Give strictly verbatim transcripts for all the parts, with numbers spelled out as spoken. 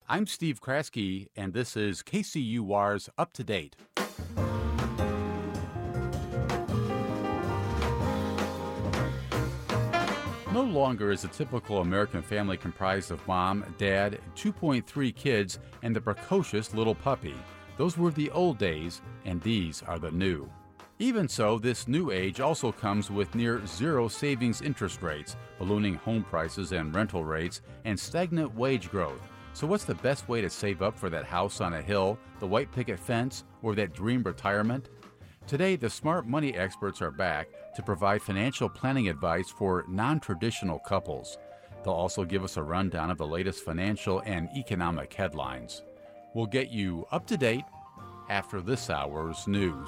I'm Steve Kraske, and this is K C U R's Up to Date. No longer is a typical American family comprised of mom, dad, two point three kids, and the precocious little puppy. Those were the old days, and these are the new. Even so, this new age also comes with near zero savings interest rates, ballooning home prices and rental rates, and stagnant wage growth. So what's the best way to save up for that house on a hill, the white picket fence, or that dream retirement? Today, the smart money experts are back to provide financial planning advice for non-traditional couples. They'll also give us a rundown of the latest financial and economic headlines. We'll get you up to date after this hour's news.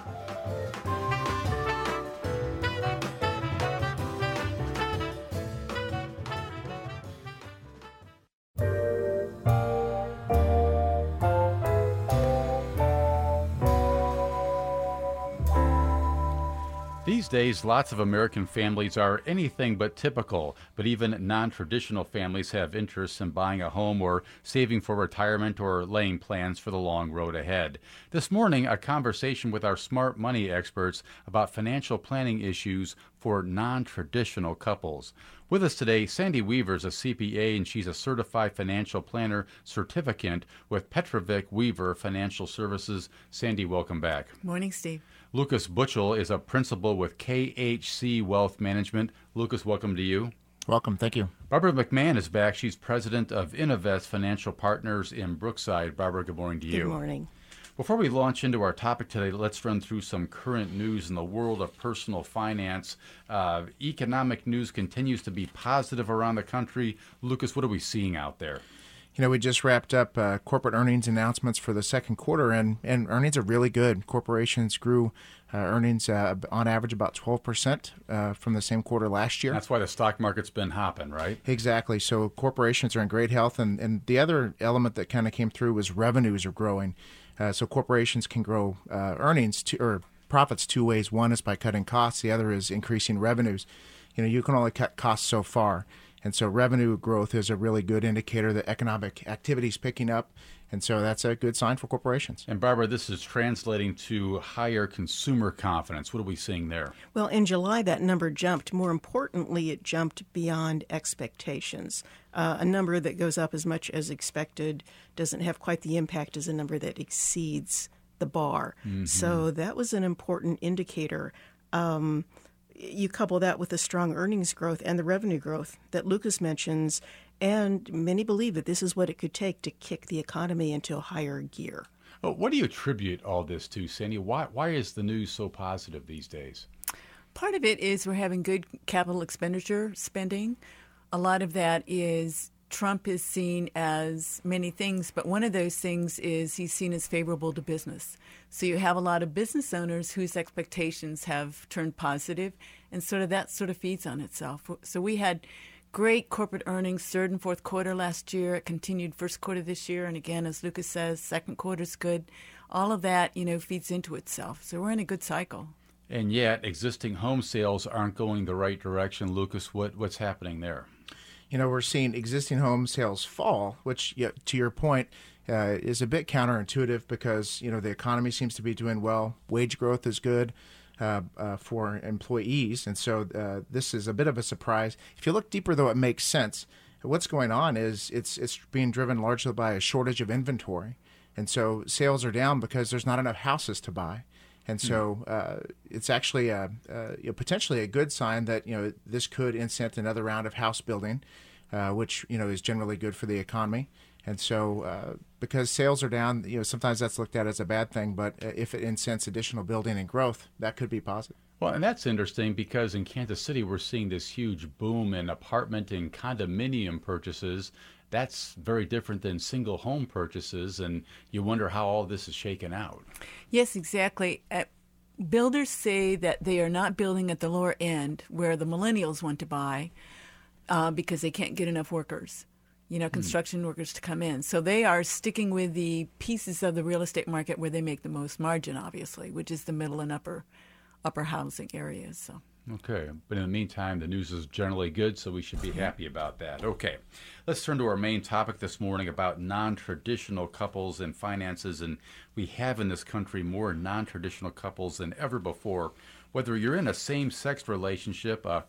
These days, lots of American families are anything but typical, but even non-traditional families have interests in buying a home or saving for retirement or laying plans for the long road ahead. This morning, a conversation with our smart money experts about financial planning issues for non-traditional couples. With us today, Sandy Weaver is a C P A, and she's a Certified Financial Planner certificate with Petrovic Weaver Financial Services. Sandy, welcome back. Morning, Steve. Lucas Butchell is a principal with K H C Wealth Management. Lucas, welcome to you. Welcome. Thank you. Barbara McMahon is back. She's president of Innovest Financial Partners in Brookside. Barbara, good morning to you. Good morning. Before we launch into our topic today, let's run through some current news in the world of personal finance. Uh, economic news continues to be positive around the country. Lucas, what are we seeing out there? You know, we just wrapped up uh, corporate earnings announcements for the second quarter, and, and earnings are really good. Corporations grew uh, earnings uh, on average about twelve percent uh, from the same quarter last year. That's why the stock market's been hopping, right? Exactly. So corporations are in great health, and, and the other element that kind of came through was revenues are growing. Uh, so corporations can grow uh, earnings to, or profits two ways. One is by cutting costs. The other is increasing revenues. You know, you can only cut costs so far. And so revenue growth is a really good indicator that economic activity is picking up. And so that's a good sign for corporations. And Barbara, this is translating to higher consumer confidence. What are we seeing there? Well, in July, that number jumped. More importantly, it jumped beyond expectations. Uh, a number that goes up as much as expected doesn't have quite the impact as a number that exceeds the bar. Mm-hmm. So that was an important indicator. Um, You couple that with the strong earnings growth and the revenue growth that Lucas mentions, and many believe that this is what it could take to kick the economy into a higher gear. Oh, what do you attribute all this to, Sandy? Why, why is the news so positive these days? Part of it is we're having good capital expenditure spending. A lot of that is Trump is seen as many things, but one of those things is he's seen as favorable to business. So you have a lot of business owners whose expectations have turned positive, and sort of that sort of feeds on itself. So we had great corporate earnings third and fourth quarter last year. It continued first quarter this year, and again, as Lucas says, second quarter's good. All of that, you know, feeds into itself. So we're in a good cycle. And yet, existing home sales aren't going the right direction. Lucas, what what's happening there? You know, we're seeing existing home sales fall, which, you know, to your point, uh, is a bit counterintuitive because, you know, the economy seems to be doing well. Wage growth is good uh, uh, for employees. And so uh, this is a bit of a surprise. If you look deeper, though, it makes sense. What's going on is it's it's being driven largely by a shortage of inventory. And so sales are down because there's not enough houses to buy. And so uh, it's actually a, uh, you know, potentially a good sign that, you know, this could incent another round of house building, uh, which, you know, is generally good for the economy. And so uh, because sales are down, you know, sometimes that's looked at as a bad thing. But if it incents additional building and growth, that could be positive. Well, and that's interesting because in Kansas City, we're seeing this huge boom in apartment and condominium purchases. That's very different than single home purchases, and you wonder how all this is shaken out. Yes, exactly. Uh, builders say that they are not building at the lower end where the millennials want to buy uh, because they can't get enough workers, you know, construction mm. workers to come in. So they are sticking with the pieces of the real estate market where they make the most margin, obviously, which is the middle and upper upper housing areas. So. Okay, but in the meantime, the news is generally good, so we should be happy about that. Okay, let's turn to our main topic this morning about non-traditional couples and finances. And we have in this country more non-traditional couples than ever before. Whether you're in a same-sex relationship, a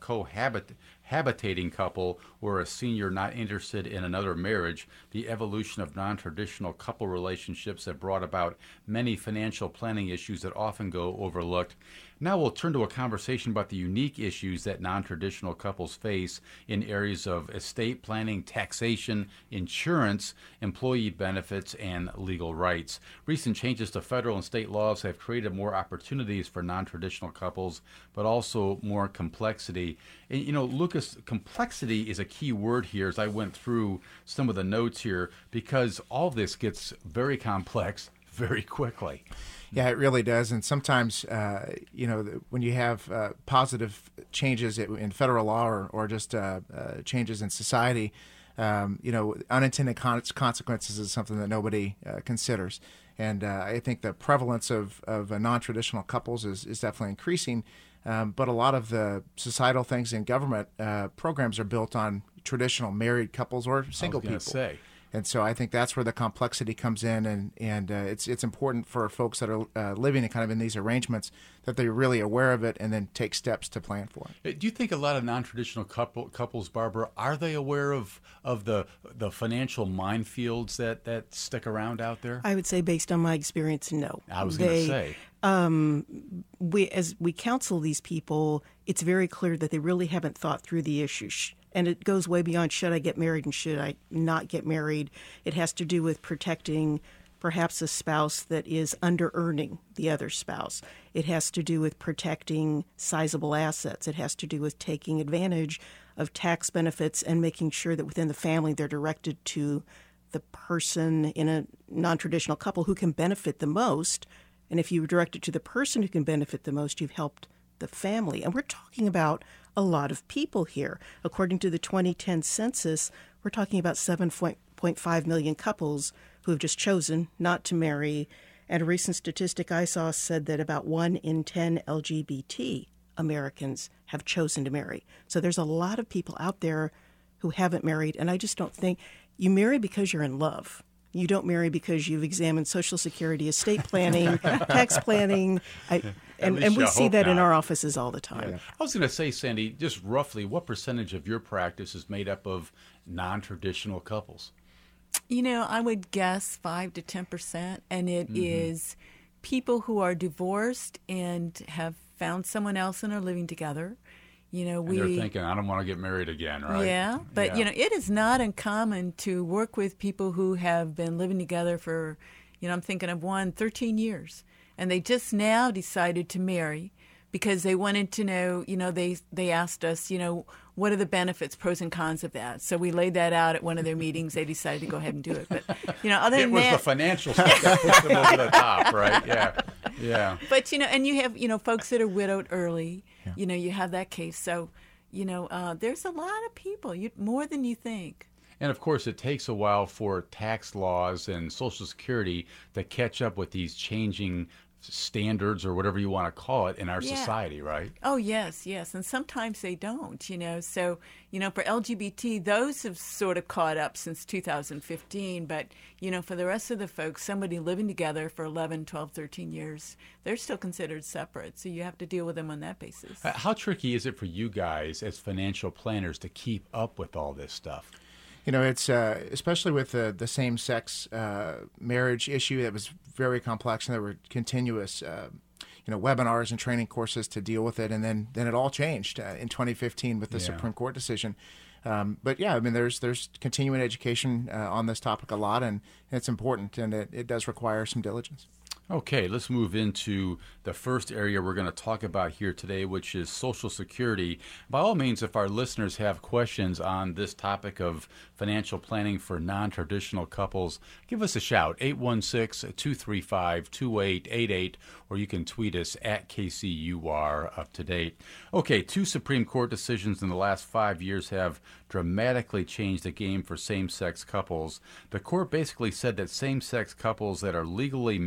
cohabitating couple, or a senior not interested in another marriage, the evolution of non-traditional couple relationships have brought about many financial planning issues that often go overlooked. Now we'll turn to a conversation about the unique issues that non-traditional couples face in areas of estate planning, taxation, insurance, employee benefits, and legal rights. Recent changes to federal and state laws have created more opportunities for non-traditional couples, but also more complexity. And, you know, Lucas, complexity is a key word here as I went through some of the notes here, because all this gets very complex very quickly. Yeah, it really does. And sometimes, uh, you know, when you have uh, positive changes in federal law or, or just uh, uh, changes in society, um, you know, unintended con- consequences is something that nobody uh, considers. And uh, I think the prevalence of, of uh, non-traditional couples is, is definitely increasing. Um, but a lot of the societal things in government uh, programs are built on traditional married couples or single I was people. Say. And so I think that's where the complexity comes in, and and uh, it's it's important for folks that are uh, living in kind of in these arrangements that they're really aware of it and then take steps to plan for it. Do you think a lot of non-traditional couple, couples, Barbara, are they aware of of the the financial minefields that, that stick around out there? I would say, based on my experience, no. I was going to say. Um, we as we counsel these people, it's very clear that they really haven't thought through the issues. And it goes way beyond should I get married and should I not get married. It has to do with protecting perhaps a spouse that is under-earning the other spouse. It has to do with protecting sizable assets. It has to do with taking advantage of tax benefits and making sure that within the family they're directed to the person in a non-traditional couple who can benefit the most. And if you direct it to the person who can benefit the most, you've helped the family. And we're talking about a lot of people here. According to the twenty ten census, we're talking about seven point five million couples who have just chosen not to marry. And a recent statistic I saw said that about one in ten L G B T Americans have chosen to marry. So there's a lot of people out there who haven't married. And I just don't think you marry because you're in love. You don't marry because you've examined Social Security, estate planning, tax planning. I, and, and we see that not. in our offices all the time. Yeah. I was going to say, Sandy, just roughly, what percentage of your practice is made up of non-traditional couples? You know, I would guess five to ten percent, and it mm-hmm. is people who are divorced and have found someone else and are living together. You know, and we they're thinking, I don't want to get married again, right? Yeah, but, yeah. you know, it is not uncommon to work with people who have been living together for, you know, I'm thinking of one, thirteen years. And they just now decided to marry because they wanted to know, you know, they, they asked us, you know, what are the benefits, pros and cons of that? So we laid that out at one of their meetings. They decided to go ahead and do it. But, you know, other it than was that, the financial stuff that puts them over the top, right? Yeah, yeah. But, you know, and you have, you know, folks that are widowed early. Yeah. You know, you have that case. So, you know, uh, there's a lot of people, you, more than you think. And, of course, it takes a while for tax laws and Social Security to catch up with these changing standards or whatever you want to call it in our yeah. society, right? Oh, yes, yes. And sometimes they don't, you know. So, you know, for L G B T, those have sort of caught up since two thousand fifteen. But, you know, for the rest of the folks, somebody living together for eleven, twelve, thirteen years, they're still considered separate. So you have to deal with them on that basis. Uh, how tricky is it for you guys as financial planners to keep up with all this stuff? You know, it's uh, especially with the, the same-sex uh, marriage issue that was very complex, and there were continuous, uh, you know, webinars and training courses to deal with it, and then, then it all changed uh, in twenty fifteen with the yeah. Supreme Court decision. Um, but yeah, I mean, there's there's continuing education uh, on this topic a lot, and it's important, and it, it does require some diligence. Okay, let's move into the first area we're going to talk about here today, which is Social Security. By all means, if our listeners have questions on this topic of financial planning for non-traditional couples, give us a shout, eight one six, two three five, two eight eight eight, or you can tweet us at K C U R up to date. Okay, two Supreme Court decisions in the last five years have dramatically changed the game for same-sex couples. The court basically said that same-sex couples that are legally married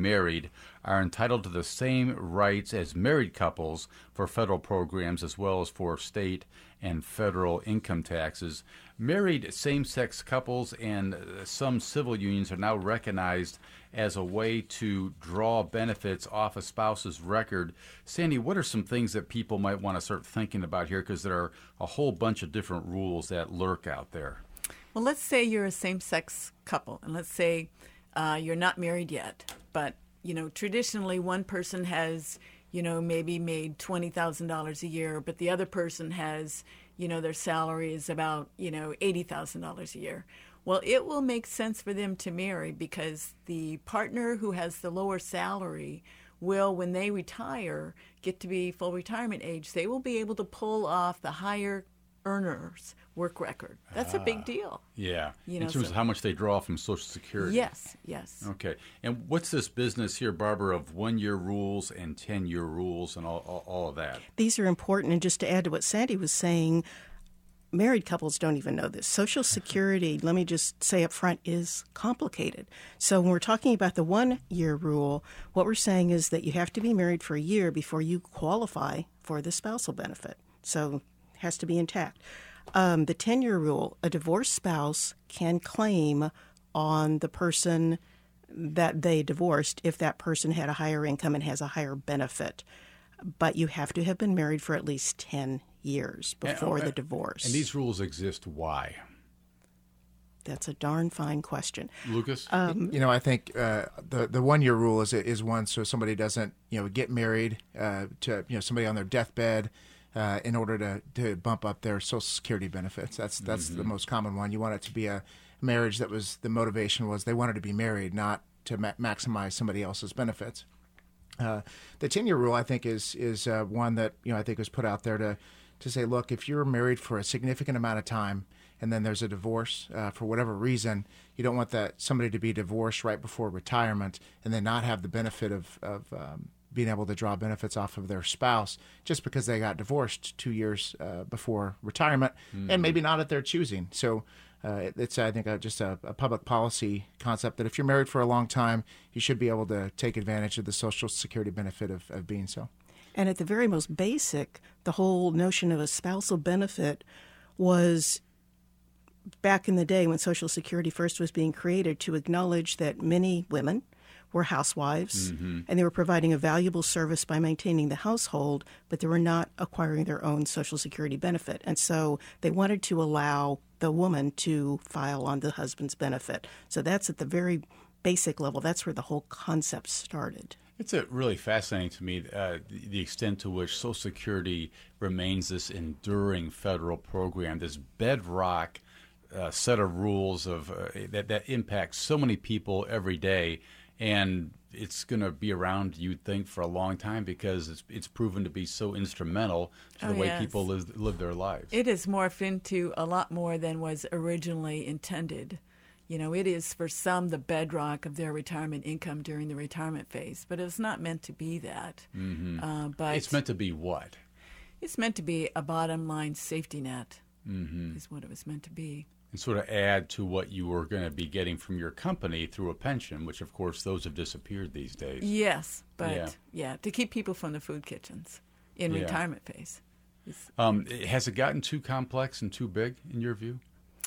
are entitled to the same rights as married couples for federal programs as well as for state and federal income taxes. Married same-sex couples and some civil unions are now recognized as a way to draw benefits off a spouse's record. Sandy, what are some things that people might want to start thinking about here? Because there are a whole bunch of different rules that lurk out there. Well, let's say you're a same-sex couple, and let's say uh, you're not married yet, but, you know, traditionally one person has, you know, maybe made twenty thousand dollars a year, but the other person has, you know, their salary is about, you know, eighty thousand dollars a year. Well, it will make sense for them to marry because the partner who has the lower salary will, when they retire, get to be full retirement age. They will be able to pull off the higher earners' work record. That's ah, a big deal. Yeah. You in know, terms so, of how much they draw from Social Security. Yes, yes. Okay. And what's this business here, Barbara, of one-year rules and ten-year rules and all, all, all of that? These are important. And just to add to what Sandy was saying, married couples don't even know this. Social Security, let me just say up front, is complicated. So when we're talking about the one-year rule, what we're saying is that you have to be married for a year before you qualify for the spousal benefit. So it has to be intact. Um, the ten-year rule, a divorced spouse can claim on the person that they divorced if that person had a higher income and has a higher benefit. But you have to have been married for at least ten years before and, the divorce. And these rules exist why? That's a darn fine question. Lucas? Um, you know, I think uh, the the one year rule is is one so somebody doesn't, you know, get married uh, to, you know, somebody on their deathbed uh, in order to, to bump up their Social Security benefits. That's that's mm-hmm. the most common one. You want it to be a marriage that was, the motivation was they wanted to be married, not to ma- maximize somebody else's benefits. Uh, the ten-year rule, I think, is is uh, one that, you know, I think was put out there to to say, look, if you're married for a significant amount of time and then there's a divorce uh, for whatever reason, you don't want that somebody to be divorced right before retirement and then not have the benefit of, of um, being able to draw benefits off of their spouse just because they got divorced two years uh, before retirement mm-hmm. and maybe not at their choosing. So uh, it's, I think, uh, just a, a public policy concept that if you're married for a long time, you should be able to take advantage of the Social Security benefit of, of being so. And at the very most basic, the whole notion of a spousal benefit was, back in the day when Social Security first was being created, to acknowledge that many women were housewives mm-hmm. and they were providing a valuable service by maintaining the household, but they were not acquiring their own Social Security benefit. And so they wanted to allow the woman to file on the husband's benefit. So that's at the very basic level. That's where the whole concept started. It's a really fascinating to me, uh, the, the extent to which Social Security remains this enduring federal program, this bedrock uh, set of rules of uh, that, that impacts so many people every day. And it's going to be around, you'd think, for a long time because it's it's proven to be so instrumental to the oh, way yes. people live, live their lives. It has morphed into a lot more than was originally intended. You know, it is for some the bedrock of their retirement income during the retirement phase, but it's not meant to be that. Mm-hmm. Uh, but it's meant to be what? It's meant to be a bottom line safety net, mm-hmm. is what it was meant to be. And sort of add to what you were going to be getting from your company through a pension, which, of course, those have disappeared these days. Yes, but, yeah, yeah to keep people from the food kitchens in yeah. retirement phase. Um, has it gotten too complex and too big, in your view?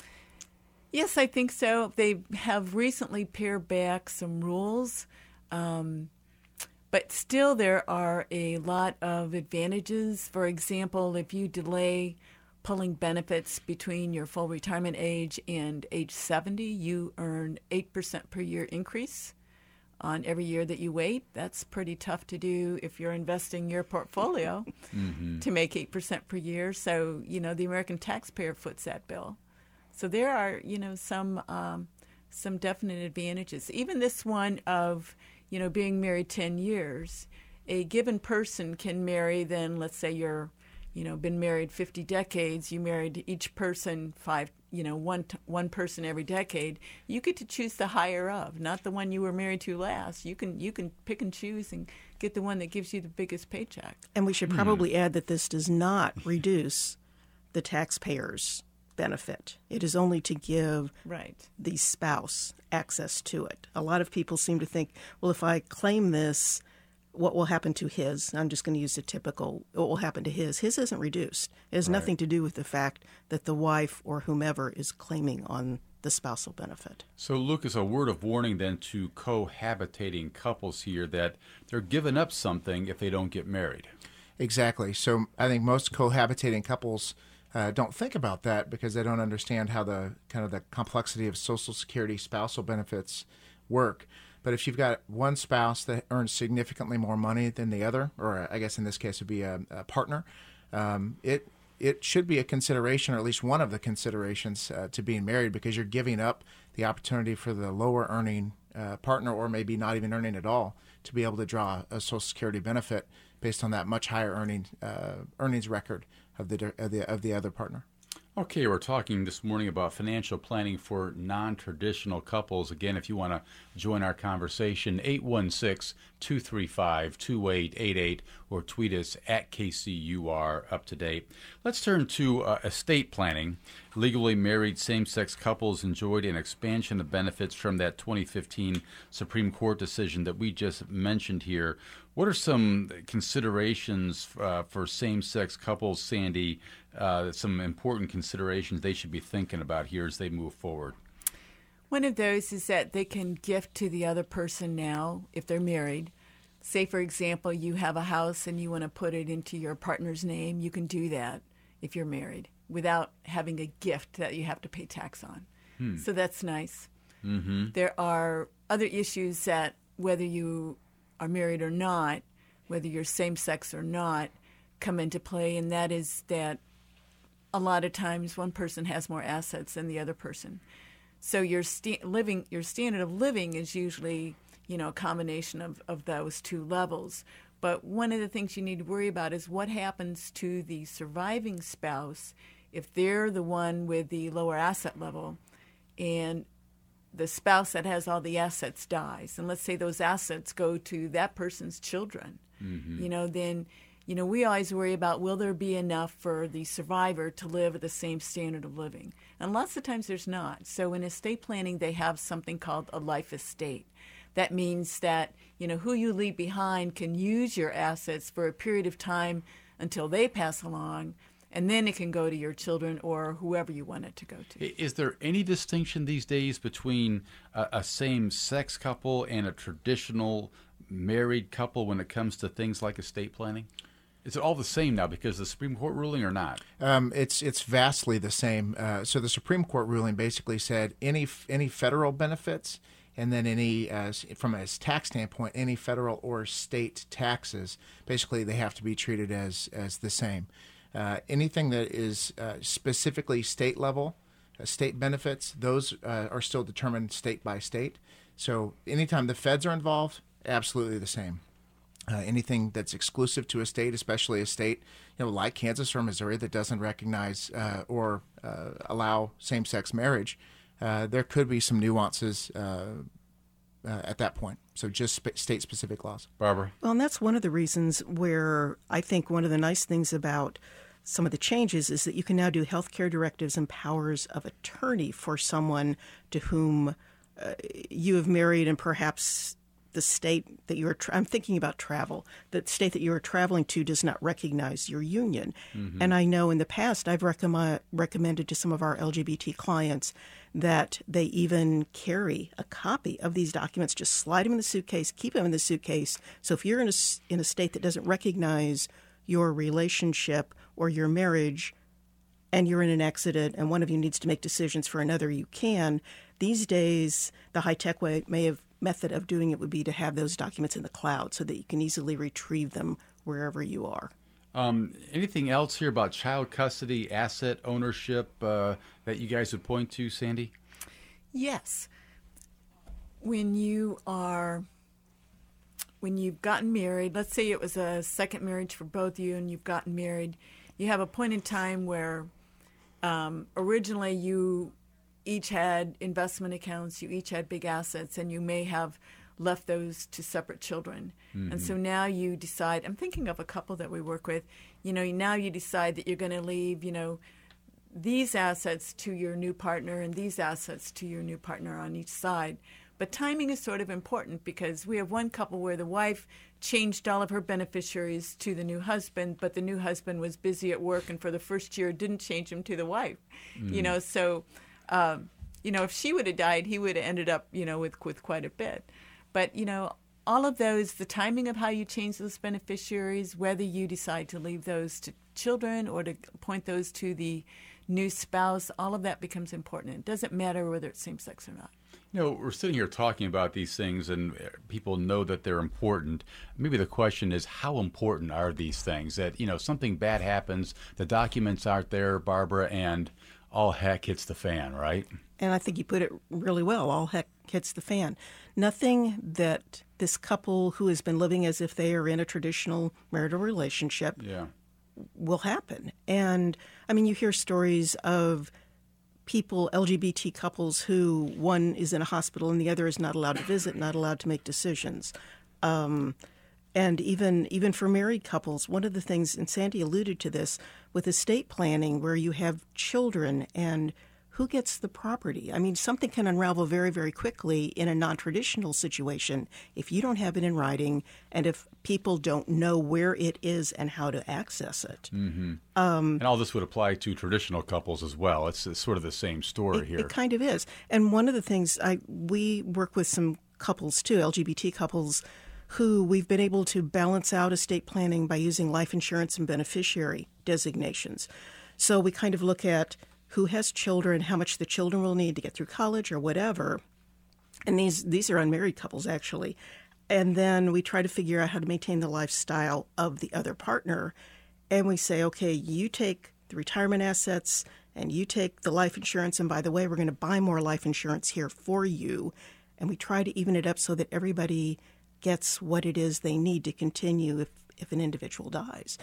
Yes, I think so. They have recently pared back some rules, um, but still there are a lot of advantages. For example, if you delay pulling benefits between your full retirement age and age seventy, you earn eight percent per year increase on every year that you wait. That's pretty tough to do if you're investing your portfolio mm-hmm. to make eight percent per year. So, you know, the American taxpayer foots that bill. So there are, you know, some um, some definite advantages. Even this one of, you know, being married ten years, a given person can marry, then let's say you're, you know, been married fifty decades, you married each person five, you know, one one person every decade. You get to choose the higher of, not the one you were married to last. You can you can pick and choose and get the one that gives you the biggest paycheck. And we should probably mm. add that this does not reduce the taxpayers' benefit. It is only to give Right. the spouse access to it. A lot of people seem to think, well, if I claim this, what will happen to his? I'm just going to use a typical, what will happen to his? His isn't reduced. It has Right. nothing to do with the fact that the wife or whomever is claiming on the spousal benefit. So, Lucas, a word of warning then to cohabitating couples here that they're giving up something if they don't get married. Exactly. So I think most cohabitating couples uh, don't think about that because they don't understand how the kind of the complexity of Social Security spousal benefits work. But if you've got one spouse that earns significantly more money than the other, or I guess in this case it would be a, a partner, um, it it should be a consideration, or at least one of the considerations uh, to being married, because you're giving up the opportunity for the lower earning uh, partner, or maybe not even earning at all, to be able to draw a Social Security benefit based on that much higher earning uh, earnings record of the of the of the other partner. Okay, we're talking this morning about financial planning for non-traditional couples. Again, if you want to join our conversation, eight one six, two three five, two eight eight eight or tweet us at K C U R Up to Date. Let's turn to uh, estate planning. Legally married same-sex couples enjoyed an expansion of benefits from that twenty fifteen Supreme Court decision that we just mentioned here. What are some considerations uh, for same-sex couples, Sandy, uh, some important considerations they should be thinking about here as they move forward? One of those is that they can gift to the other person now if they're married. Say, for example, you have a house and you want to put it into your partner's name. You can do that if you're married without having a gift that you have to pay tax on. Hmm. So that's nice. Mm-hmm. There are other issues that whether you are married or not, whether you're same-sex or not, come into play, and that is that a lot of times one person has more assets than the other person. So your sta- living, your standard of living is usually, you know, a combination of, of those two levels. But one of the things you need to worry about is what happens to the surviving spouse if they're the one with the lower asset level and the spouse that has all the assets dies. And let's say those assets go to that person's children. Mm-hmm. You know, then, you know, we always worry about will there be enough for the survivor to live at the same standard of living? And lots of times there's not. So in estate planning, they have something called a life estate. That means that, you know, who you leave behind can use your assets for a period of time until they pass along, and then it can go to your children or whoever you want it to go to. Is there any distinction these days between a, a same-sex couple and a traditional married couple when it comes to things like estate planning? Is it all the same now because of the Supreme Court ruling or not? Um, it's it's vastly the same. Uh, so the Supreme Court ruling basically said any any federal benefits and then any, uh, from a tax standpoint, any federal or state taxes, basically they have to be treated as as the same. Uh, anything that is uh, specifically state level, uh, state benefits, those uh, are still determined state by state. So anytime the feds are involved, absolutely the same. Uh, anything that's exclusive to a state, especially a state, you know, like Kansas or Missouri that doesn't recognize uh, or uh, allow same-sex marriage, uh, there could be some nuances uh, uh, at that point. So just sp- state-specific laws. Barbara? Well, and that's one of the reasons where I think one of the nice things about some of the changes is that you can now do healthcare directives and powers of attorney for someone to whom uh, you have married and perhaps the state that you're, tra- I'm thinking about travel, the state that you're traveling to does not recognize your union. Mm-hmm. And I know in the past I've recommend, recommended to some of our L G B T clients that they even carry a copy of these documents, just slide them in the suitcase, keep them in the suitcase. So if you're in a, in a state that doesn't recognize your relationship or your marriage and you're in an accident and one of you needs to make decisions for another, you can. These days, the high-tech way may have method of doing it would be to have those documents in the cloud so that you can easily retrieve them wherever you are. Um, anything else here about child custody, asset ownership uh, that you guys would point to, Sandy? Yes. When you are, when you've gotten married, let's say it was a second marriage for both of you and you've gotten married, you have a point in time where um, originally you each had investment accounts, you each had big assets, and you may have left those to separate children. Mm-hmm. And so now you decide, I'm thinking of a couple that we work with, you know, now you decide that you're going to leave, you know, these assets to your new partner and these assets to your new partner on each side. But timing is sort of important because we have one couple where the wife changed all of her beneficiaries to the new husband, but the new husband was busy at work and for the first year didn't change them to the wife. Mm. You know, so, um, you know, if she would have died, he would have ended up, you know, with, with quite a bit. But, you know, all of those, the timing of how you change those beneficiaries, whether you decide to leave those to children or to appoint those to the new spouse, all of that becomes important. It doesn't matter whether it's same-sex or not. You know, we're sitting here talking about these things and people know that they're important. Maybe the question is, how important are these things? That, you know, something bad happens, the documents aren't there, Barbara, and all heck hits the fan, right? And I think you put it really well. All heck hits the fan. Nothing that this couple who has been living as if they are in a traditional marital relationship yeah. will happen. And, I mean, you hear stories of people, L G B T couples, who one is in a hospital and the other is not allowed to visit, not allowed to make decisions. Um, and even even for married couples, one of the things, and Sandy alluded to this, with estate planning where you have children and who gets the property? I mean, something can unravel very, very quickly in a non-traditional situation if you don't have it in writing and if people don't know where it is and how to access it. Mm-hmm. Um, and all this would apply to traditional couples as well. It's, it's sort of the same story it, here. It kind of is. And one of the things, I we work with some couples too, L G B T couples, who we've been able to balance out estate planning by using life insurance and beneficiary designations. So we kind of look at who has children, how much the children will need to get through college or whatever. And these these are unmarried couples, actually. And then we try to figure out how to maintain the lifestyle of the other partner. And we say, okay, you take the retirement assets and you take the life insurance. And by the way, we're going to buy more life insurance here for you. And we try to even it up so that everybody gets what it is they need to continue if, if an individual dies.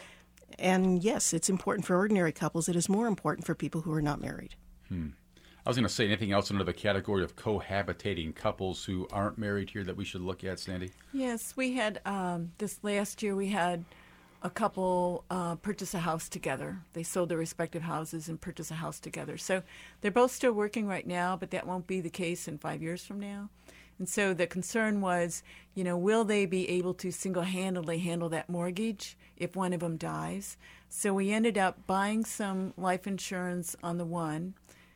And yes, it's important for ordinary couples. It is more important for people who are not married. Hmm. I was going to say, anything else under the category of cohabitating couples who aren't married here that we should look at, Sandy? Yes, we had, um, this last year we had a couple uh, purchase a house together. They sold their respective houses and purchased a house together. So they're both still working right now, but that won't be the case in five years from now. And so the concern was, you know, will they be able to single-handedly handle that mortgage if one of them dies? So we ended up buying some life insurance on the one,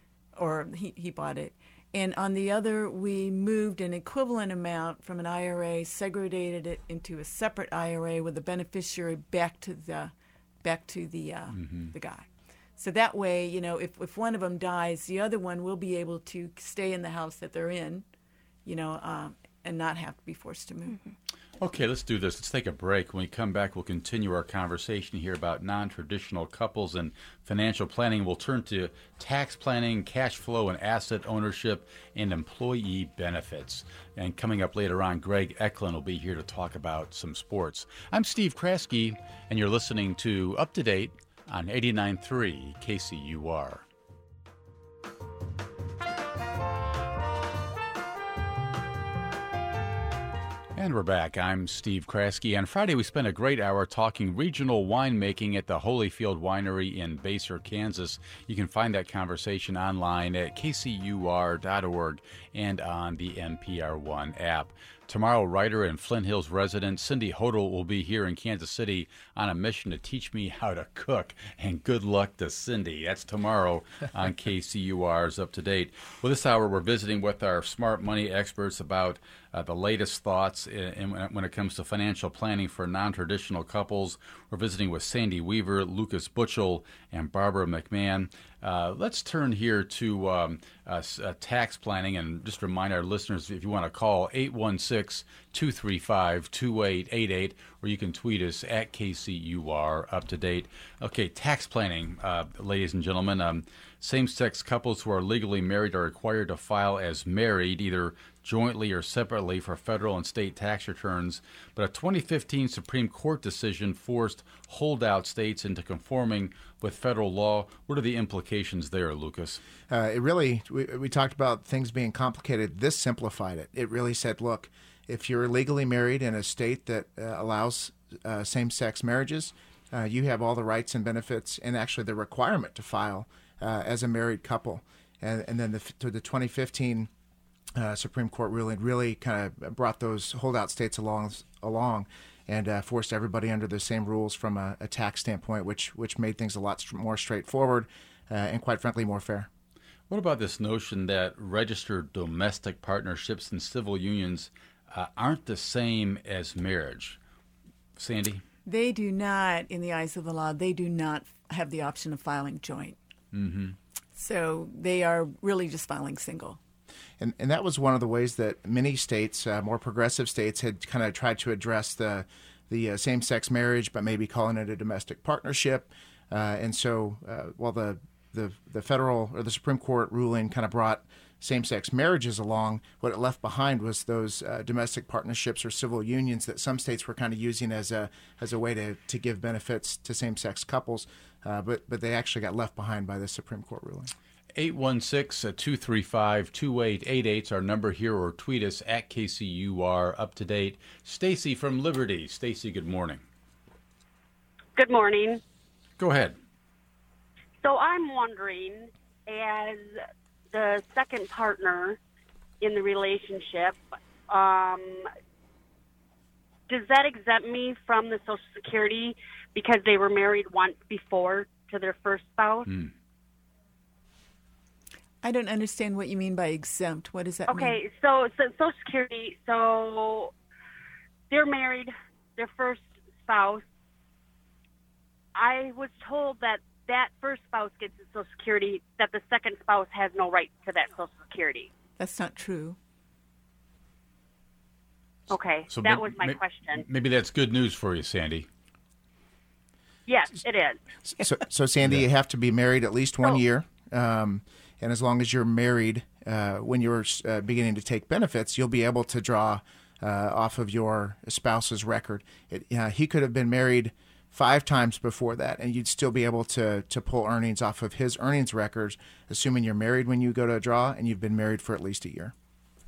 or he, he bought it. And on the other, we moved an equivalent amount from an I R A, segregated it into a separate I R A with a beneficiary back to the back to the uh, mm-hmm. the guy. So that way, you know, if, if one of them dies, the other one will be able to stay in the house that they're in, you know, um, and not have to be forced to move. Mm-hmm. Okay, let's do this. Let's take a break. When we come back, we'll continue our conversation here about non-traditional couples and financial planning. We'll turn to tax planning, cash flow and asset ownership, and employee benefits. And coming up later on, Greg Eklund will be here to talk about some sports. I'm Steve Kraske, and you're listening to Up to Date on eighty-nine point three K C U R. And we're back. I'm Steve Kraske. On Friday, we spent a great hour talking regional winemaking at the Holyfield Winery in Basehor, Kansas. You can find that conversation online at K C U R dot org and on the N P R One app. Tomorrow, writer and Flint Hills resident Cindy Hodel will be here in Kansas City on a mission to teach me how to cook. And good luck to Cindy. That's tomorrow on K C U R's Up to Date. Well, this hour, we're visiting with our smart money experts about uh, the latest thoughts in, in, when it comes to financial planning for non-traditional couples. We're visiting with Sandy Weaver, Lucas Butchell, and Barbara McMahon. Uh, let's turn here to um, uh, uh, tax planning, and just remind our listeners, if you want to call, eight one six, two three five, two eight eight eight, or you can tweet us at K C U R Up to Date. Okay, tax planning, uh, ladies and gentlemen. Um, same-sex couples who are legally married are required to file as married, either jointly or separately, for federal and state tax returns. But a twenty fifteen Supreme Court decision forced holdout states into conforming with federal law. What are the implications there, Lucas? Uh, it really, we, we talked about things being complicated. This simplified it. It really said, look, if you're legally married in a state that uh, allows uh, same-sex marriages, uh, you have all the rights and benefits and actually the requirement to file uh, as a married couple. And, and then the, to the twenty fifteen uh, Supreme Court ruling really kind of brought those holdout states along along and uh, forced everybody under the same rules from a, a tax standpoint, which which made things a lot st- more straightforward uh, and, quite frankly, more fair. What about this notion that registered domestic partnerships and civil unions uh, aren't the same as marriage? Sandy? They do not, in the eyes of the law, they do not have the option of filing joint. Mm-hmm. So they are really just filing single. And and that was one of the ways that many states, uh, more progressive states, had kind of tried to address the the uh, same-sex marriage, but maybe calling it a domestic partnership. Uh, and so, uh, while the, the the federal or the Supreme Court ruling kind of brought same-sex marriages along, what it left behind was those uh, domestic partnerships or civil unions that some states were kind of using as a as a way to, to give benefits to same-sex couples, uh, but but they actually got left behind by the Supreme Court ruling. eight one six, two three five, two eight eight eight is our number here, or tweet us at K C U R Up to Date. Stacy from Liberty. Stacy, good morning. Good morning. Go ahead. So I'm wondering, as the second partner in the relationship, um, does that exempt me from the Social Security because they were married once before to their first spouse? Mm. I don't understand what you mean by exempt. What does that mean? Okay, so, so Social Security, so they're married, their first spouse. I was told that that first spouse gets the Social Security, that the second spouse has no right to that Social Security. That's not true. Okay, So that may- was my may- question. Maybe that's good news for you, Sandy. Yes, it is. So, so Sandy, you have to be married at least one Oh. year. Um, and as long as you're married uh, when you're uh, beginning to take benefits, you'll be able to draw uh, off of your spouse's record. It, uh, he could have been married five times before that, and you'd still be able to to pull earnings off of his earnings records, assuming you're married when you go to draw and you've been married for at least a year.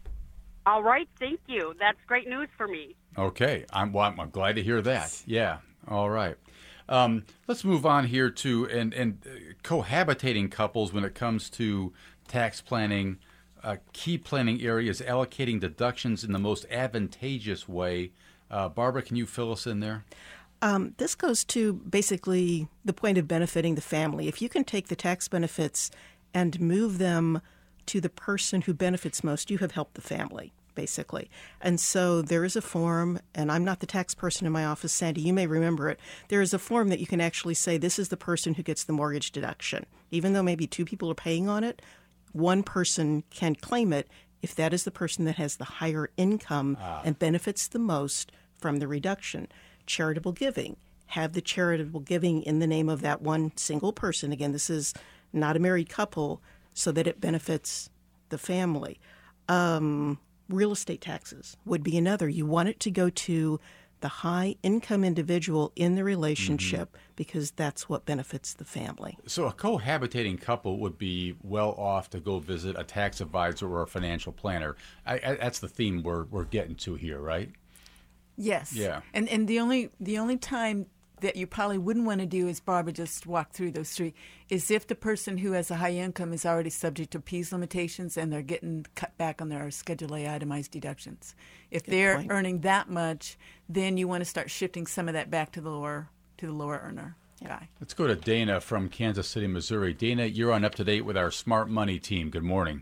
All right, thank you. That's great news for me. Okay. I'm, well, I'm glad to hear that. Yeah. All right. Um, let's move on here to and, and uh, cohabitating couples when it comes to tax planning. A key planning area is allocating deductions in the most advantageous way. Uh, Barbara, can you fill us in there? Um, this goes to basically the point of benefiting the family. If you can take the tax benefits and move them to the person who benefits most, you have helped the family, basically. And so there is a form, and I'm not the tax person in my office, Sandy, you may remember it. There is a form that you can actually say this is the person who gets the mortgage deduction. Even though maybe two people are paying on it, one person can claim it if that is the person that has the higher income ah. and benefits the most from the reduction. Charitable giving. Have the charitable giving in the name of that one single person. Again, this is not a married couple, so that it benefits the family. Um, real estate taxes would be another. You want it to go to the high-income individual in the relationship mm-hmm. because that's what benefits the family. So a cohabitating couple would be well off to go visit a tax advisor or a financial planner. I, I, that's the theme we're we're getting to here, right? Yes. Yeah. And and the only the only time that you probably wouldn't want to do, as Barbara just walked through those three, is if the person who has a high income is already subject to P E A S limitations and they're getting cut back on their Schedule A itemized deductions. If Good they're point. earning that much, then you want to start shifting some of that back to the lower to the lower earner yeah. guy. Let's go to Dana from Kansas City, Missouri. Dana, you're on Up to Date with our Smart Money team. Good morning.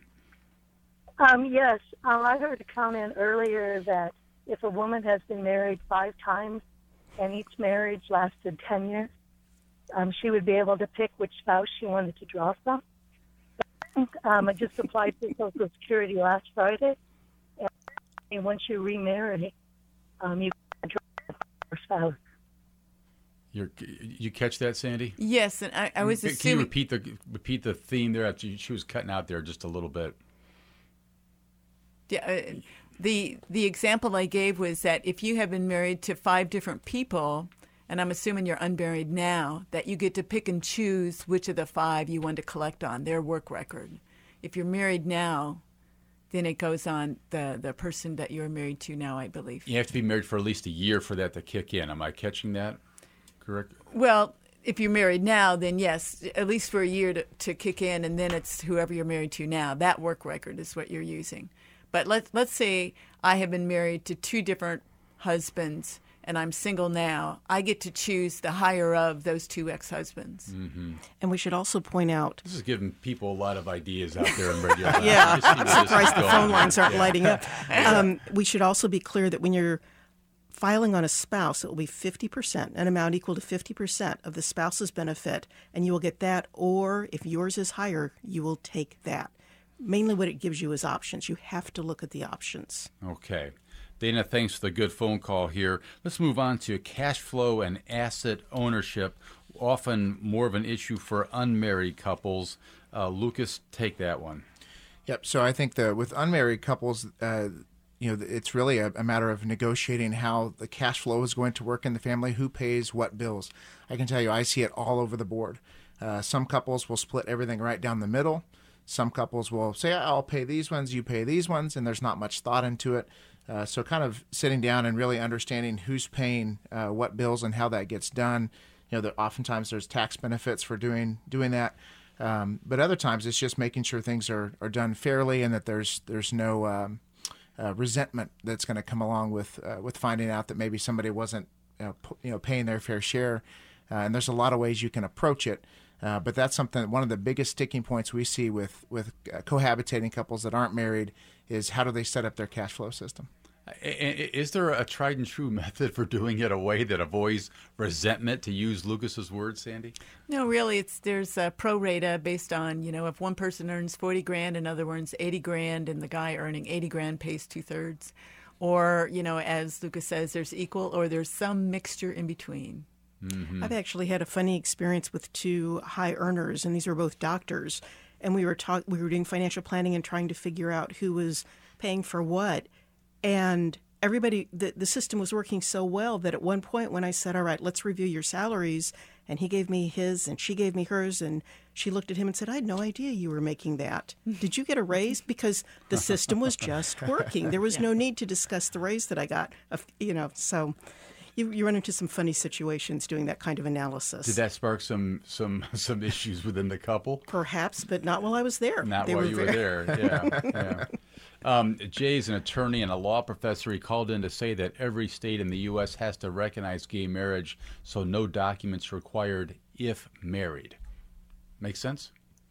Um, yes, uh, I heard a comment earlier that if a woman has been married five times and each marriage lasted ten years, um, she would be able to pick which spouse she wanted to draw from. Um, I just applied for Social Security last Friday, and once you remarry, um, you can draw for spouse. You're, you catch that, Sandy? Yes, and I, I was can assuming... Can you repeat the repeat the theme there? She was cutting out there just a little bit. Yeah. Uh, The the example I gave was that if you have been married to five different people, and I'm assuming you're unmarried now, that you get to pick and choose which of the five you want to collect on, their work record. If you're married now, then it goes on the, the person that you're married to now, I believe. You have to be married for at least a year for that to kick in. Am I catching that correct? Well, if you're married now, then yes, at least for a year to, to kick in, and then it's whoever you're married to now. That work record is what you're using. But let's let's say I have been married to two different husbands, and I'm single now. I get to choose the higher of those two ex-husbands. Mm-hmm. And we should also point out... This is giving people a lot of ideas out there in radio. Yeah, Just see where I'm this surprised is the going. phone lines aren't Yeah. lighting up. Um, we should also be clear that when you're filing on a spouse, it will be fifty percent, an amount equal to fifty percent of the spouse's benefit, and you will get that, or if yours is higher, you will take that. Mainly what it gives you is options. You have to look at the options. Okay. Dana, thanks for the good phone call here. Let's move on to cash flow and asset ownership, often more of an issue for unmarried couples. Uh, Lucas, take that one. Yep. So I think the with unmarried couples, uh, you know, it's really a, a matter of negotiating how the cash flow is going to work in the family, who pays what bills. I can tell you, I see it all over the board. Uh, some couples will split everything right down the middle. Some couples will say, I'll pay these ones, you pay these ones, and there's not much thought into it. Uh, so kind of sitting down and really understanding who's paying uh, what bills and how that gets done. You know, that oftentimes there's tax benefits for doing doing that. Um, but other times it's just making sure things are, are done fairly and that there's there's no um, uh, resentment that's going to come along with uh, with finding out that maybe somebody wasn't uh, p- you know paying their fair share. Uh, and there's a lot of ways you can approach it. Uh, but that's something, one of the biggest sticking points we see with, with uh, cohabitating couples that aren't married is how do they set up their cash flow system? Is there a tried and true method for doing it a way that avoids resentment, to use Lucas's words, Sandy? No, really, it's there's a pro rata based on, you know, if one person earns forty grand, another earns eighty grand, and the guy earning eighty grand pays two thirds. Or, you know, as Lucas says, there's equal or there's some mixture in between. Mm-hmm. I've actually had a funny experience with two high earners, and these were both doctors. And we were talk- we were doing financial planning and trying to figure out who was paying for what. And everybody, the, the system was working so well that at one point when I said, all right, let's review your salaries, and he gave me his and she gave me hers, and she looked at him and said, I had no idea you were making that. Did you get a raise? Because the system was just working. There was yeah. no need to discuss the raise that I got, you know, so... You, you run into some funny situations doing that kind of analysis. Did that spark some some some issues within the couple? Perhaps, but not while I was there. Not they while were you very... were there. Yeah, yeah. Um, Jay's an attorney and a law professor. He called in to say that every state in the U S has to recognize gay marriage, so no documents required if married. Make sense?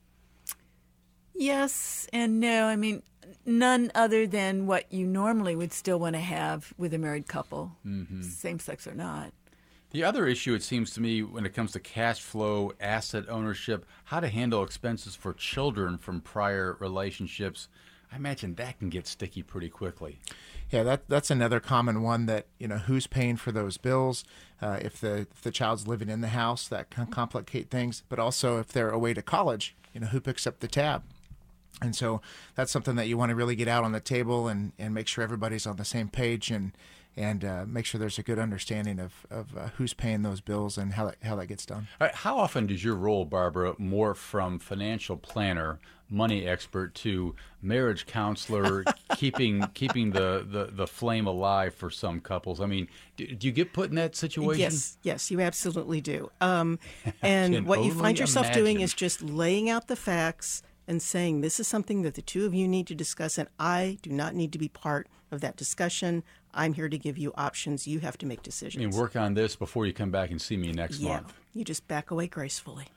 Yes and no. I mean, none other than what you normally would still want to have with a married couple, mm-hmm. same sex or not. The other issue, it seems to me, when it comes to cash flow, asset ownership, how to handle expenses for children from prior relationships, I imagine that can get sticky pretty quickly. Yeah, that that's another common one, that, you know, who's paying for those bills. Uh, if the if the child's living in the house, that can complicate things. But also if they're away to college, you know, who picks up the tab? And so that's something that you want to really get out on the table and, and make sure everybody's on the same page and and uh, make sure there's a good understanding of, of uh, who's paying those bills and how that, how that gets done. All right, how often does your role, Barbara, morph from financial planner, money expert, to marriage counselor, keeping keeping the, the, the flame alive for some couples? I mean, do, do you get put in that situation? Yes, yes, you absolutely do. Um, and what you find yourself imagine. doing is just laying out the facts and saying, this is something that the two of you need to discuss, and I do not need to be part of that discussion. I'm here to give you options. You have to make decisions. I mean, work on this before you come back and see me next yeah, month. You just back away gracefully.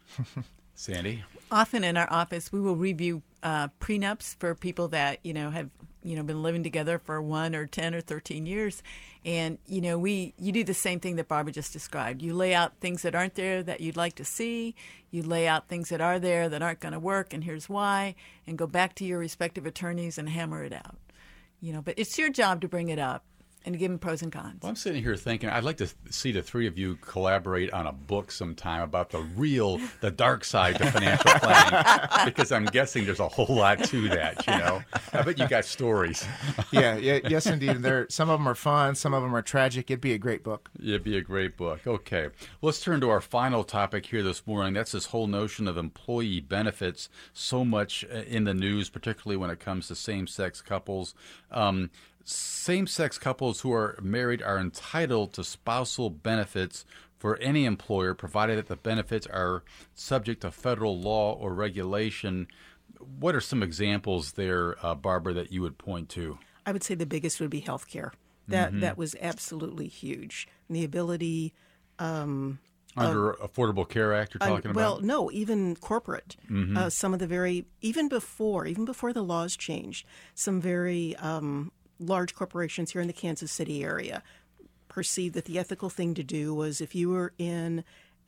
Sandy? Often in our office, we will review uh, prenups for people that, you know, have, you know, been living together for one or ten or thirteen years. And, you know, we you do the same thing that Barbara just described. You lay out things that aren't there that you'd like to see. You lay out things that are there that aren't going to work, and here's why, and go back to your respective attorneys and hammer it out. You know, but it's your job to bring it up and to give them pros and cons. Well, I'm sitting here thinking I'd like to see the three of you collaborate on a book sometime about the real, the dark side to financial planning, because I'm guessing there's a whole lot to that, you know. I bet you got stories. yeah, yeah, yes, indeed. There, some of them are fun, some of them are tragic. It'd be a great book. It'd be a great book. Okay. Let's turn to our final topic here this morning. That's this whole notion of employee benefits, so much in the news, particularly when it comes to same-sex couples. Um, Same-sex couples who are married are entitled to spousal benefits for any employer, provided that the benefits are subject to federal law or regulation. What are some examples there, uh, Barbara, that you would point to? I would say the biggest would be healthcare. That Mm-hmm. that was absolutely huge. And the ability um, Under Affordable Care Act, you're talking uh, well, about? no, even corporate. Mm-hmm. Uh, some of the very even before even before the laws changed, some very um, large corporations here in the Kansas City area perceived that the ethical thing to do was if you were in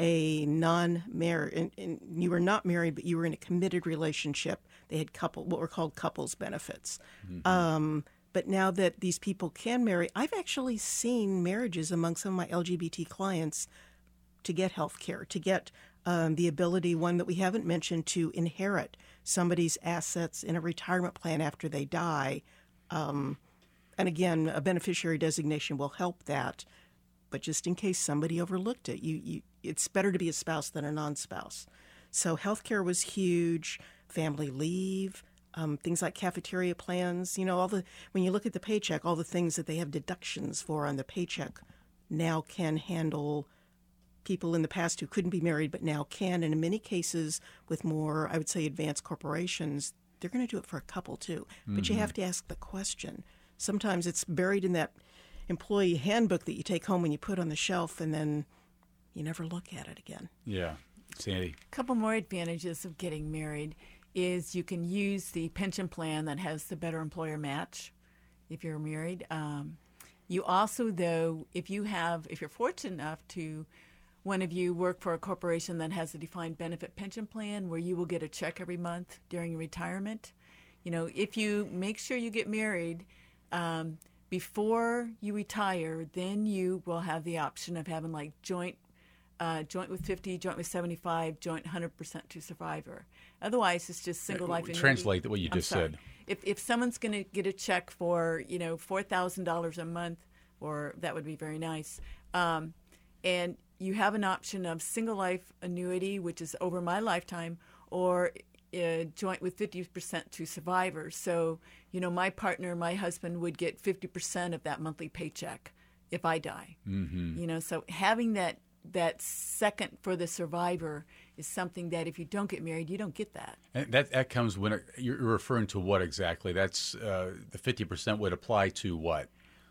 a non-married, and, and you were not married, but you were in a committed relationship, they had couple what were called couples benefits. Mm-hmm. Um, but now that these people can marry, I've actually seen marriages among some of my L G B T clients to get health care, to get um, the ability, one that we haven't mentioned, to inherit somebody's assets in a retirement plan after they die. Um, and again, a beneficiary designation will help that. But just in case somebody overlooked it, you, you it's better to be a spouse than a non-spouse. So healthcare was huge, family leave, um, things like cafeteria plans. You know, all the when you look at the paycheck, all the things that they have deductions for on the paycheck now can handle people in the past who couldn't be married but now can. And in many cases, with more, I would say, advanced corporations, they're going to do it for a couple too. But Mm-hmm. you have to ask the question. Sometimes it's buried in that employee handbook that you take home and you put on the shelf, and then you never look at it again. Yeah. Sandy? A couple more advantages of getting married is you can use the pension plan that has the better employer match if you're married. Um, you also, though, if you have, if you're fortunate enough to, one of you work for a corporation that has a defined benefit pension plan where you will get a check every month during retirement. You know, if you make sure you get married um, before you retire, then you will have the option of having like joint Uh, joint with fifty, joint with seventy-five, joint one hundred percent to survivor. Otherwise, it's just single life annuity. Translate what you I'm just sorry. said. If if someone's going to get a check for, you know, four thousand dollars a month, or that would be very nice, um, and you have an option of single life annuity, which is over my lifetime, or uh, joint with fifty percent to survivor. So, you know, my partner, my husband, would get fifty percent of that monthly paycheck if I die. Mm-hmm. You know, so having that that second for the survivor is something that if you don't get married, you don't get that. And that that comes when it, you're referring to what exactly? That's uh, the fifty percent would apply to what?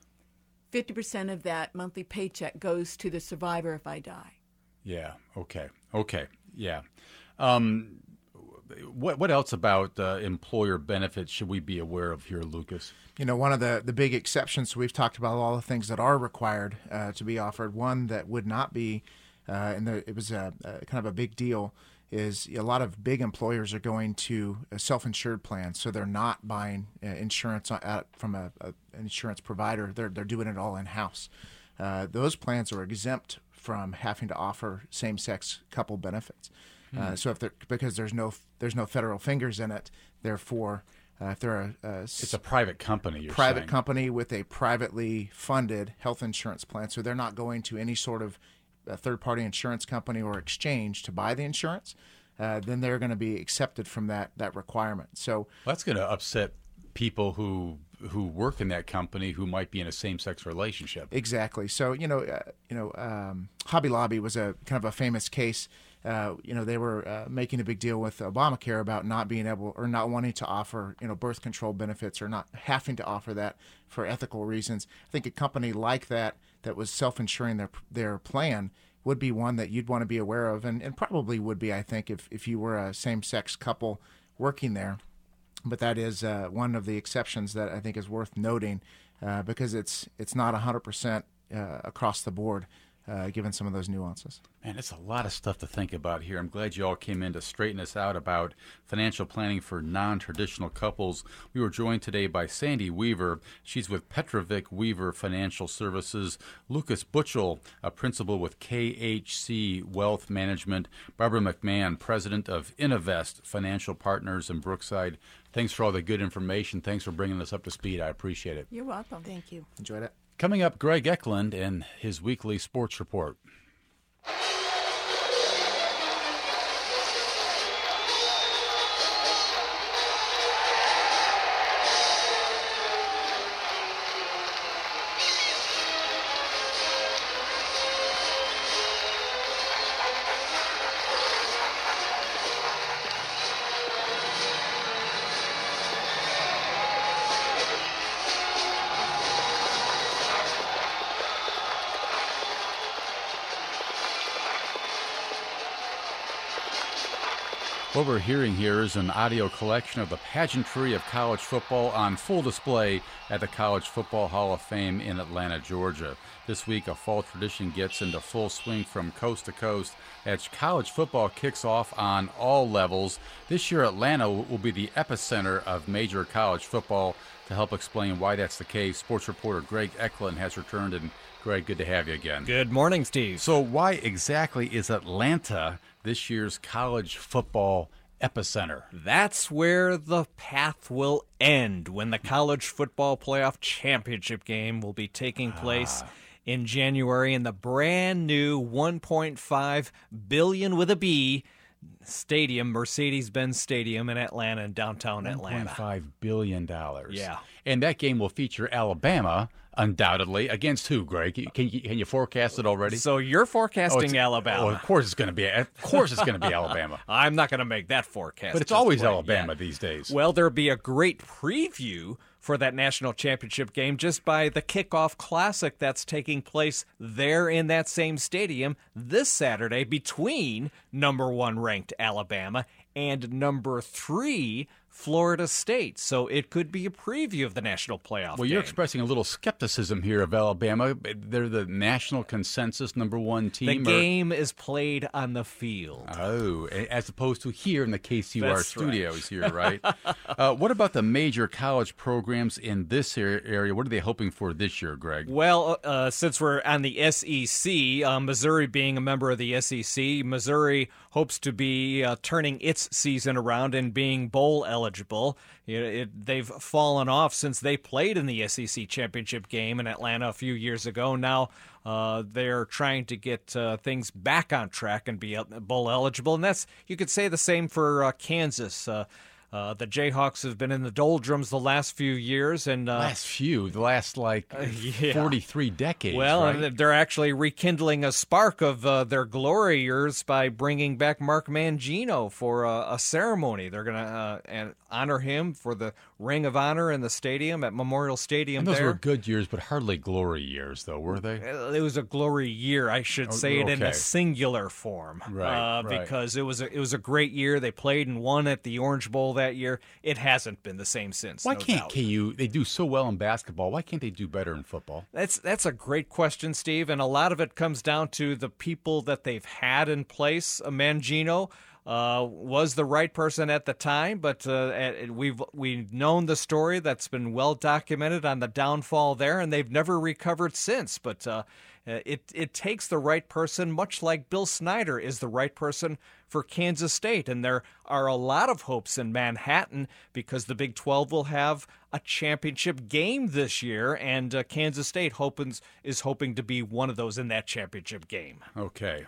fifty percent of that monthly paycheck goes to the survivor if I die. Yeah. Okay. Okay. Yeah. Um, what what else about uh, employer benefits should we be aware of here, Lucas? You know, one of the, the big exceptions, we've talked about all the things that are required uh, to be offered. One that would not be, uh, and the, it was a, a kind of a big deal, is a lot of big employers are going to a self-insured plan, so they're not buying uh, insurance out from a, a, an insurance provider. They're they're doing it all in-house. Uh, those plans are exempt from having to offer same-sex couple benefits. Uh, so if they're, because there's no there's no federal fingers in it, therefore. Uh, if they're a, a It's a private company, you're private saying. company with a privately funded health insurance plan, so they're not going to any sort of uh, third-party insurance company or exchange to buy the insurance, uh, then they're going to be accepted from that that requirement. So Well, that's going to upset people who who work in that company who might be in a same-sex relationship. exactly. So you know, uh, you know, um, Hobby Lobby was a kind of a famous case. Uh, you know, they were uh, making a big deal with Obamacare about not being able or not wanting to offer, you know, birth control benefits or not having to offer that for ethical reasons. I think a company like that that was self-insuring their their plan would be one that you'd want to be aware of, and, and probably would be, I think, if, if you were a same-sex couple working there. But that is uh, one of the exceptions that I think is worth noting uh, because it's it's not one hundred percent uh, across the board. Uh, given some of those nuances. Man, it's a lot of stuff to think about here. I'm glad you all came in to straighten us out about financial planning for non-traditional couples. We were joined today by Sandy Weaver. She's with Petrovic Weaver Financial Services. Lucas Butchell, a principal with K H C Wealth Management. Barbara McMahon, president of Innovest Financial Partners in Brookside. Thanks for all the good information. Thanks for bringing us up to speed. I appreciate it. You're welcome. Thank you. Enjoyed it. Coming up, Greg Eklund and his weekly sports report. What we're hearing here is an audio collection of the pageantry of college football on full display at the College Football Hall of Fame in Atlanta, Georgia. This week, a fall tradition gets into full swing from coast to coast as college football kicks off on all levels. This year, Atlanta will be the epicenter of major college football. To help explain why that's the case, sports reporter Greg Eklund has returned. And Greg, good to have you again. Good morning, Steve. So why exactly is Atlanta this year's college football epicenter? That's where the path will end when the college football playoff championship game will be taking place ah. in January in the brand new one point five billion dollars with a B stadium, Mercedes-Benz Stadium in Atlanta, in downtown Atlanta. one point five billion dollars. Yeah. And that game will feature Alabama, undoubtedly. Against who, Greg? Can you, can you forecast it already? So you're forecasting oh, Alabama. Oh, of course it's going to be. Of course it's going to be Alabama. I'm not going to make that forecast. But it's always right Alabama yet. these days. Well, there'll be a great preview for that national championship game just by the kickoff classic that's taking place there in that same stadium this Saturday between number one ranked Alabama and number three Florida State. So it could be a preview of the national playoff Well, game. You're expressing a little skepticism here of Alabama. They're the national consensus number one team. The or... game is played on the field. Oh, as opposed to here in the K C U R That's studios right. here, right? uh, what about the major college programs in this area? What are they hoping for this year, Greg? Well, uh, since we're on the S E C, uh, Missouri being a member of the S E C, Missouri hopes to be uh, turning its season around and being bowl eligible. It, it, they've fallen off since they played in the S E C championship game in Atlanta a few years ago. Now uh, they're trying to get uh, things back on track and be bowl eligible, and that's, you could say the same for uh, Kansas. Uh, Uh, the Jayhawks have been in the doldrums the last few years, and uh, last few, the last like uh, yeah. forty-three decades. Well, right? they're actually rekindling a spark of uh, their glory years by bringing back Mark Mangino for a, a ceremony. They're going to uh, and honor him for the Ring of Honor in the stadium at Memorial Stadium. And those there. were good years, but hardly glory years, though, were they? It was a glory year, I should say oh, it okay. in a singular form, right? Uh, right. Because it was a, it was a great year. They played and won at the Orange Bowl that year. It hasn't been the same since. Why no can't doubt. K U? They do so well in basketball. Why can't they do better in football? That's that's a great question, Steve, and a lot of it comes down to the people that they've had in place. Mangino uh, was the right person at the time, but uh, we've we've known the story that's been well documented on the downfall there, and they've never recovered since. But uh, it it takes the right person, much like Bill Snyder is the right person for Kansas State, and there are a lot of hopes in Manhattan because the Big twelve will have a championship game this year, and uh, Kansas State hoping, is hoping to be one of those in that championship game. Okay.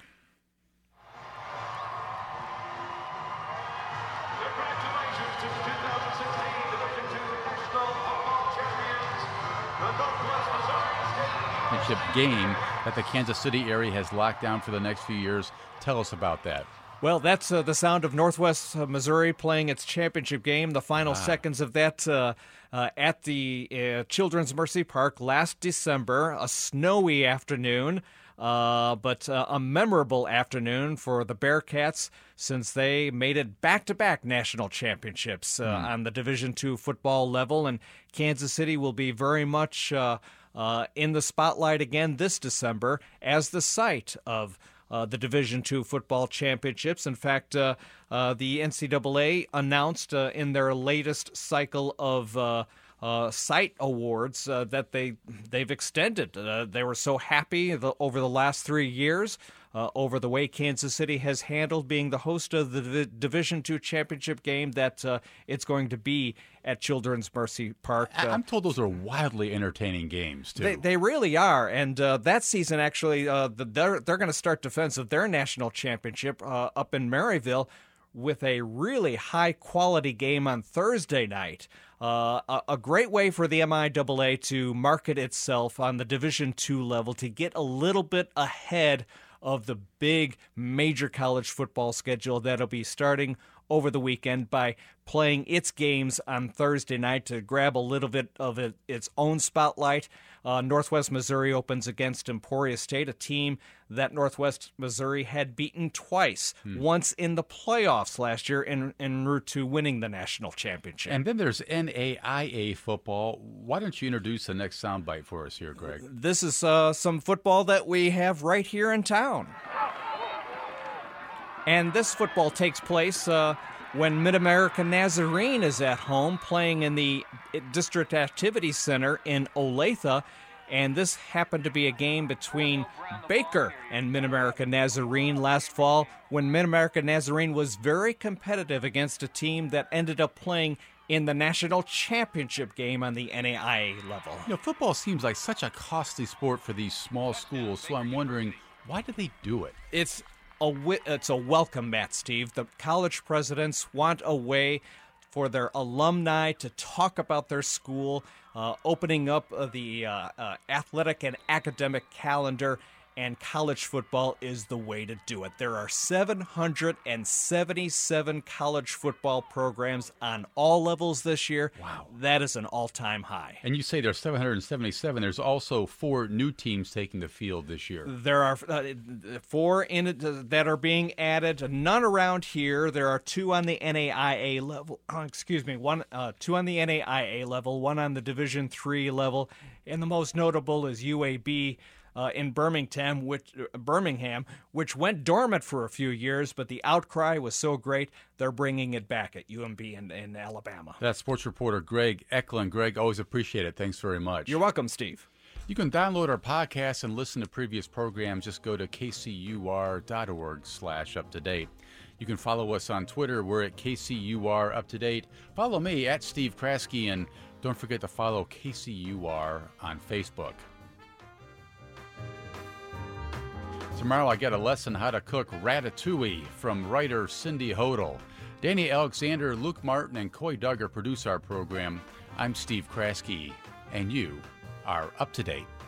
Congratulations to the two thousand sixteen Division two National Football Champions, the Northwest Missouri State Championship game that the Kansas City area has locked down for the next few years. Tell us about that. Well, that's uh, the sound of Northwest uh, Missouri playing its championship game. The final wow. seconds of that uh, uh, at the uh, Children's Mercy Park last December, a snowy afternoon, uh, but uh, a memorable afternoon for the Bearcats since they made it back-to-back national championships uh, mm. on the Division two football level, and Kansas City will be very much uh, uh, in the spotlight again this December as the site of Uh, the Division two football championships. In fact, uh, uh, the N C double A announced uh, in their latest cycle of uh, uh, site awards uh, that they they've extended. Uh, they were so happy the, over the last three years uh, over the way Kansas City has handled being the host of the Div- Division two championship game that uh, it's going to be at Children's Mercy Park. Uh, I'm told those are wildly entertaining games, too. They, they really are. And uh, that season, actually, uh, the, they're, they're going to start defense of their national championship uh, up in Maryville with a really high-quality game on Thursday night. Uh, a, a great way for the M I A A to market itself on the Division two level, to get a little bit ahead of the big major college football schedule that'll be starting over the weekend by playing its games on Thursday night to grab a little bit of it, its own spotlight. Uh, Northwest Missouri opens against Emporia State, a team that Northwest Missouri had beaten twice, hmm. once in the playoffs last year en, en route to winning the national championship. And then there's N A I A football. Why don't you introduce the next soundbite for us here, Greg? This is uh, some football that we have right here in town. And this football takes place uh, when Mid-America Nazarene is at home playing in the District Activity Center in Olathe. And this happened to be a game between Baker and Mid-America Nazarene last fall when Mid-America Nazarene was very competitive against a team that ended up playing in the national championship game on the N A I A level. You know, football seems like such a costly sport for these small schools, so I'm wondering, why do they do it? It's a, it's a welcome mat, Steve. The college presidents want a way for their alumni to talk about their school, uh, opening up uh, the uh, uh, athletic and academic calendar, and college football is the way to do it. There are seven hundred seventy-seven college football programs on all levels this year. Wow. That is an all-time high. And you say there's seven hundred seventy-seven. There's also four new teams taking the field this year. There are uh, four in it that are being added, none around here. There are two on the N A I A level. Uh, excuse me, one, uh, two on the N A I A level, one on the Division three level, and the most notable is U A B. Uh, in Birmingham which, uh, Birmingham, which went dormant for a few years, but the outcry was so great, they're bringing it back at U M B in, in Alabama. That's sports reporter Greg Eklund. Greg, always appreciate it. Thanks very much. You're welcome, Steve. You can download our podcast and listen to previous programs. Just go to kcur.org slash up to date. You can follow us on Twitter. We're at K C U R Up to Date. Follow me at Steve Kraske, and don't forget to follow K C U R on Facebook. Tomorrow I get a lesson how to cook ratatouille from writer Cindy Hodel. Danny Alexander, Luke Martin, and Coy Duggar produce our program. I'm Steve Kraske, and you are up to date.